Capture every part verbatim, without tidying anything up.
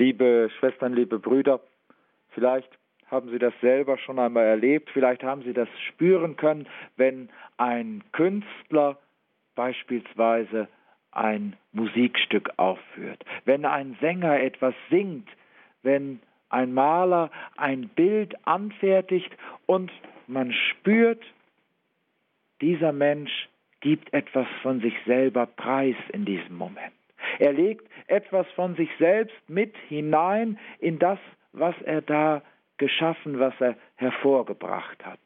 Liebe Schwestern, liebe Brüder, vielleicht haben Sie das selber schon einmal erlebt, vielleicht haben Sie das spüren können, wenn ein Künstler beispielsweise ein Musikstück aufführt, wenn ein Sänger etwas singt, wenn ein Maler ein Bild anfertigt und man spürt, dieser Mensch gibt etwas von sich selber preis in diesem Moment. Er legt etwas von sich selbst mit hinein in das, was er da geschaffen, was er hervorgebracht hat.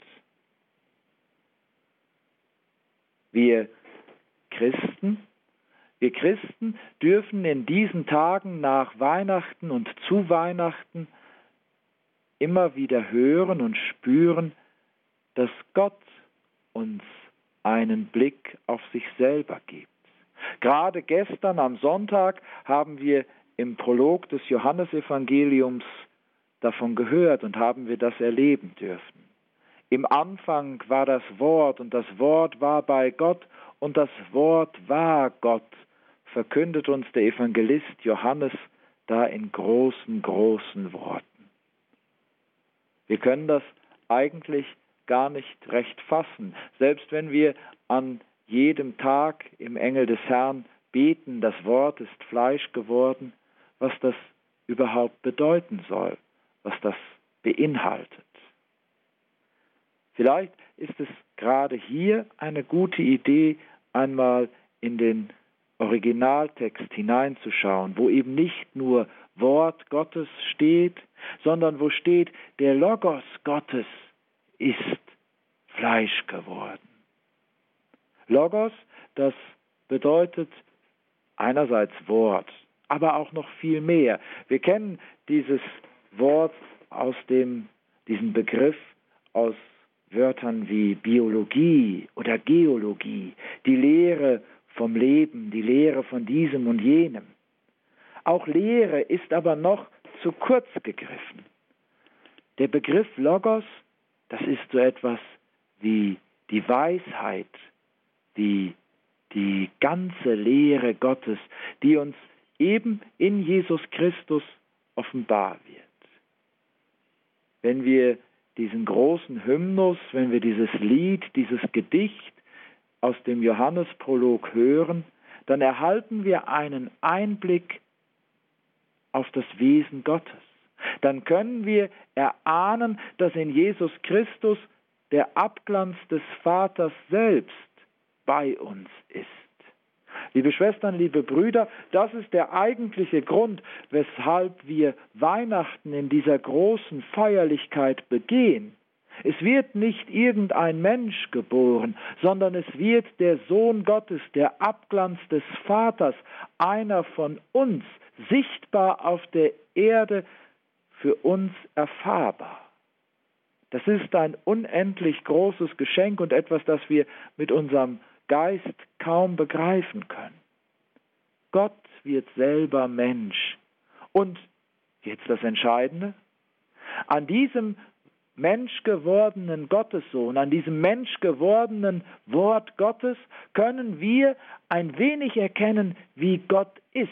Wir Christen, wir Christen dürfen in diesen Tagen nach Weihnachten und zu Weihnachten immer wieder hören und spüren, dass Gott uns einen Blick auf sich selber gibt. Gerade gestern am Sonntag haben wir im Prolog des Johannesevangeliums davon gehört und haben wir das erleben dürfen. Im Anfang war das Wort und das Wort war bei Gott und das Wort war Gott, verkündet uns der Evangelist Johannes da in großen, großen Worten. Wir können das eigentlich gar nicht recht fassen, selbst wenn wir an jedem Tag im Engel des Herrn beten, das Wort ist Fleisch geworden, was das überhaupt bedeuten soll, was das beinhaltet. Vielleicht ist es gerade hier eine gute Idee, einmal in den Originaltext hineinzuschauen, wo eben nicht nur Wort Gottes steht, sondern wo steht, der Logos Gottes ist Fleisch geworden. Logos, das bedeutet einerseits Wort, aber auch noch viel mehr. Wir kennen dieses Wort aus dem, diesen Begriff aus Wörtern wie Biologie oder Geologie, die Lehre vom Leben, die Lehre von diesem und jenem. Auch Lehre ist aber noch zu kurz gegriffen. Der Begriff Logos, das ist so etwas wie die Weisheit, die, die ganze Lehre Gottes, die uns eben in Jesus Christus offenbar wird. Wenn wir diesen großen Hymnus, wenn wir dieses Lied, dieses Gedicht aus dem Johannesprolog hören, dann erhalten wir einen Einblick auf das Wesen Gottes. Dann können wir erahnen, dass in Jesus Christus der Abglanz des Vaters selbst bei uns ist. Liebe Schwestern, liebe Brüder, das ist der eigentliche Grund, weshalb wir Weihnachten in dieser großen Feierlichkeit begehen. Es wird nicht irgendein Mensch geboren, sondern es wird der Sohn Gottes, der Abglanz des Vaters, einer von uns, sichtbar auf der Erde, für uns erfahrbar. Das ist ein unendlich großes Geschenk und etwas, das wir mit unserem Geist kaum begreifen können. Gott wird selber Mensch. Und jetzt das Entscheidende, an diesem menschgewordenen Gottessohn, an diesem menschgewordenen Wort Gottes können wir ein wenig erkennen, wie Gott ist.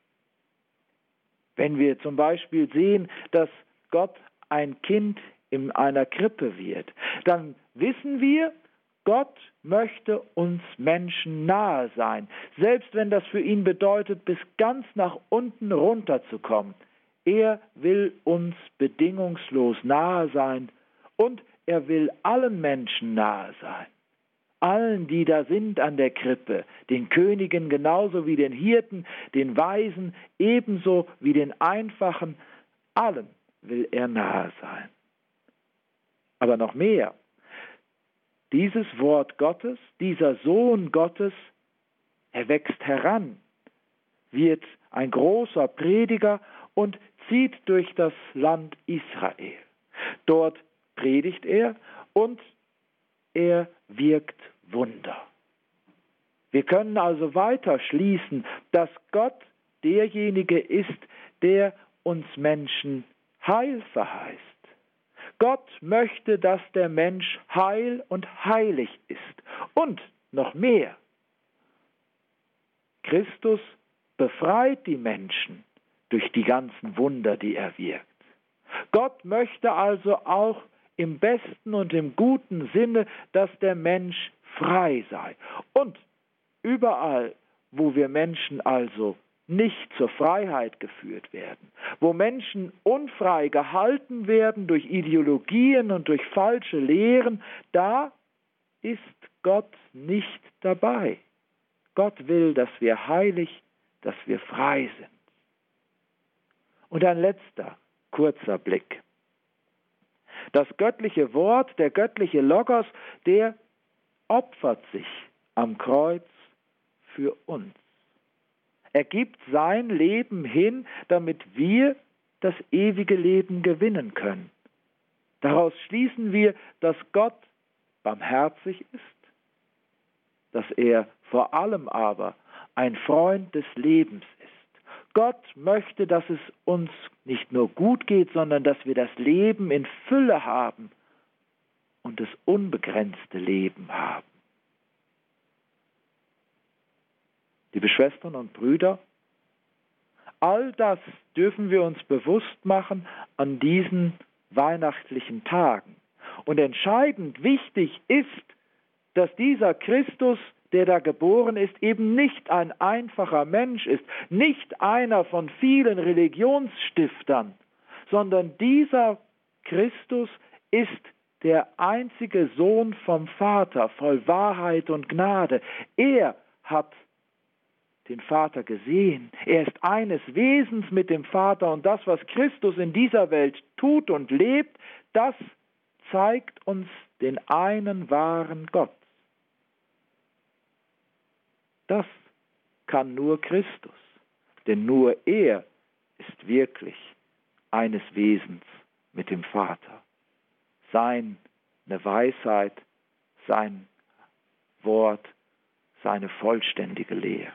Wenn wir zum Beispiel sehen, dass Gott ein Kind in einer Krippe wird, dann wissen wir, Gott möchte uns Menschen nahe sein, selbst wenn das für ihn bedeutet, bis ganz nach unten runterzukommen. Er will uns bedingungslos nahe sein und er will allen Menschen nahe sein. Allen, die da sind an der Krippe, den Königen genauso wie den Hirten, den Weisen, ebenso wie den Einfachen, allen will er nahe sein. Aber noch mehr. Dieses Wort Gottes, dieser Sohn Gottes, er wächst heran, wird ein großer Prediger und zieht durch das Land Israel. Dort predigt er und er wirkt Wunder. Wir können also weiter schließen, dass Gott derjenige ist, der uns Menschen Heil verheißt. Gott möchte, dass der Mensch heil und heilig ist. Und noch mehr. Christus befreit die Menschen durch die ganzen Wunder, die er wirkt. Gott möchte also auch im besten und im guten Sinne, dass der Mensch frei sei. Und überall, wo wir Menschen also nicht zur Freiheit geführt werden, wo Menschen unfrei gehalten werden durch Ideologien und durch falsche Lehren, da ist Gott nicht dabei. Gott will, dass wir heilig, dass wir frei sind. Und ein letzter, kurzer Blick. Das göttliche Wort, der göttliche Logos, der opfert sich am Kreuz für uns. Er gibt sein Leben hin, damit wir das ewige Leben gewinnen können. Daraus schließen wir, dass Gott barmherzig ist, dass er vor allem aber ein Freund des Lebens ist. Gott möchte, dass es uns nicht nur gut geht, sondern dass wir das Leben in Fülle haben und das unbegrenzte Leben haben. Liebe Schwestern und Brüder, all das dürfen wir uns bewusst machen an diesen weihnachtlichen Tagen. Und entscheidend wichtig ist, dass dieser Christus, der da geboren ist, eben nicht ein einfacher Mensch ist, nicht einer von vielen Religionsstiftern, sondern dieser Christus ist der einzige Sohn vom Vater, voll Wahrheit und Gnade. Er hat den Vater gesehen. Er ist eines Wesens mit dem Vater und das, was Christus in dieser Welt tut und lebt, das zeigt uns den einen wahren Gott. Das kann nur Christus, denn nur er ist wirklich eines Wesens mit dem Vater. Seine Weisheit, sein Wort, seine vollständige Lehre.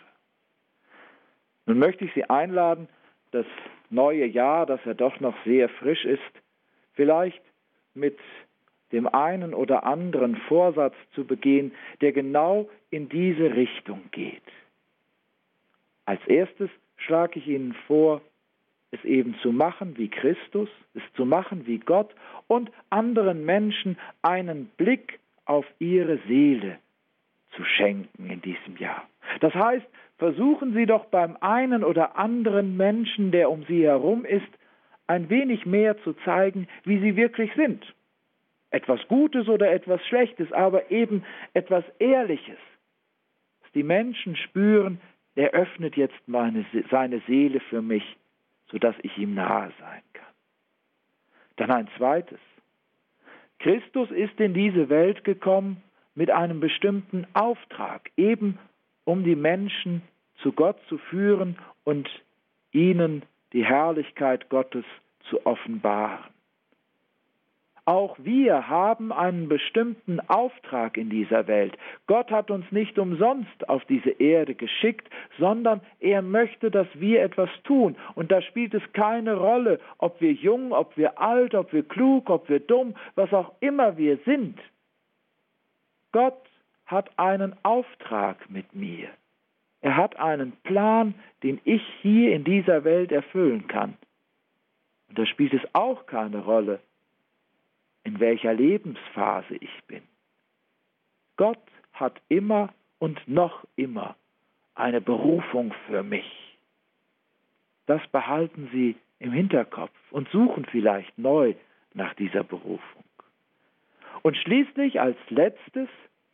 Nun möchte ich Sie einladen, das neue Jahr, das ja doch noch sehr frisch ist, vielleicht mit dem einen oder anderen Vorsatz zu begehen, der genau in diese Richtung geht. Als erstes schlage ich Ihnen vor, es eben zu machen wie Christus, es zu machen wie Gott und anderen Menschen einen Blick auf ihre Seele zu schenken in diesem Jahr. Das heißt, versuchen Sie doch beim einen oder anderen Menschen, der um Sie herum ist, ein wenig mehr zu zeigen, wie Sie wirklich sind. Etwas Gutes oder etwas Schlechtes, aber eben etwas Ehrliches. Dass die Menschen spüren, er öffnet jetzt meine, seine Seele für mich, sodass ich ihm nahe sein kann. Dann ein zweites. Christus ist in diese Welt gekommen mit einem bestimmten Auftrag, eben um die Menschen zu Gott zu führen und ihnen die Herrlichkeit Gottes zu offenbaren. Auch wir haben einen bestimmten Auftrag in dieser Welt. Gott hat uns nicht umsonst auf diese Erde geschickt, sondern er möchte, dass wir etwas tun. Und da spielt es keine Rolle, ob wir jung, ob wir alt, ob wir klug, ob wir dumm, was auch immer wir sind. Gott hat einen Auftrag mit mir. Er hat einen Plan, den ich hier in dieser Welt erfüllen kann. Und da spielt es auch keine Rolle, in welcher Lebensphase ich bin. Gott hat immer und noch immer eine Berufung für mich. Das behalten Sie im Hinterkopf und suchen vielleicht neu nach dieser Berufung. Und schließlich als letztes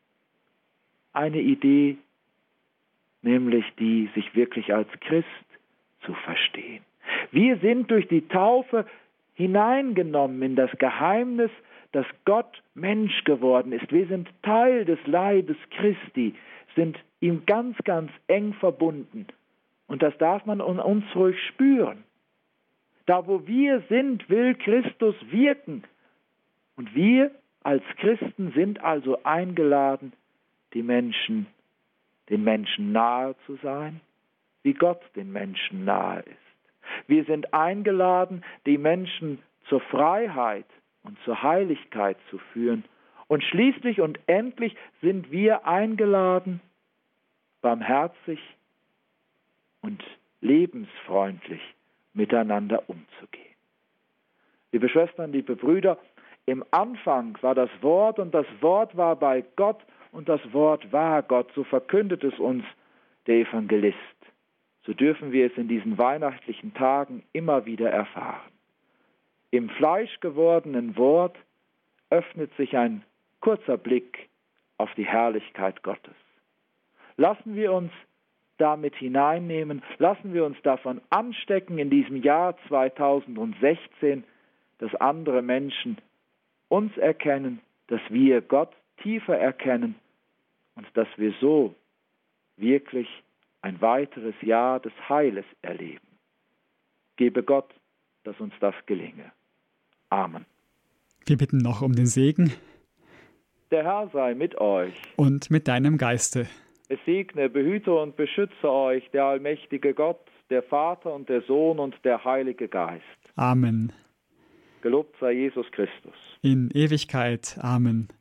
eine Idee, nämlich die, sich wirklich als Christ zu verstehen. Wir sind durch die Taufe hineingenommen in das Geheimnis, dass Gott Mensch geworden ist. Wir sind Teil des Leibes Christi, sind ihm ganz, ganz eng verbunden. Und das darf man an uns ruhig spüren. Da, wo wir sind, will Christus wirken. Und wir als Christen sind also eingeladen, die Menschen, den Menschen nahe zu sein, wie Gott den Menschen nahe ist. Wir sind eingeladen, die Menschen zur Freiheit und zur Heiligkeit zu führen. Und schließlich und endlich sind wir eingeladen, barmherzig und lebensfreundlich miteinander umzugehen. Liebe Schwestern, liebe Brüder, im Anfang war das Wort und das Wort war bei Gott und das Wort war Gott, so verkündet es uns der Evangelist. So dürfen wir es in diesen weihnachtlichen Tagen immer wieder erfahren. Im fleischgewordenen Wort öffnet sich ein kurzer Blick auf die Herrlichkeit Gottes. Lassen wir uns damit hineinnehmen, lassen wir uns davon anstecken in diesem Jahr zweitausendsechzehn, dass andere Menschen uns erkennen, dass wir Gott tiefer erkennen und dass wir so wirklich ein weiteres Jahr des Heiles erleben. Gebe Gott, dass uns das gelinge. Amen. Wir bitten noch um den Segen. Der Herr sei mit euch. Und mit deinem Geiste. Es segne, behüte und beschütze euch der allmächtige Gott, der Vater und der Sohn und der Heilige Geist. Amen. Gelobt sei Jesus Christus. In Ewigkeit. Amen.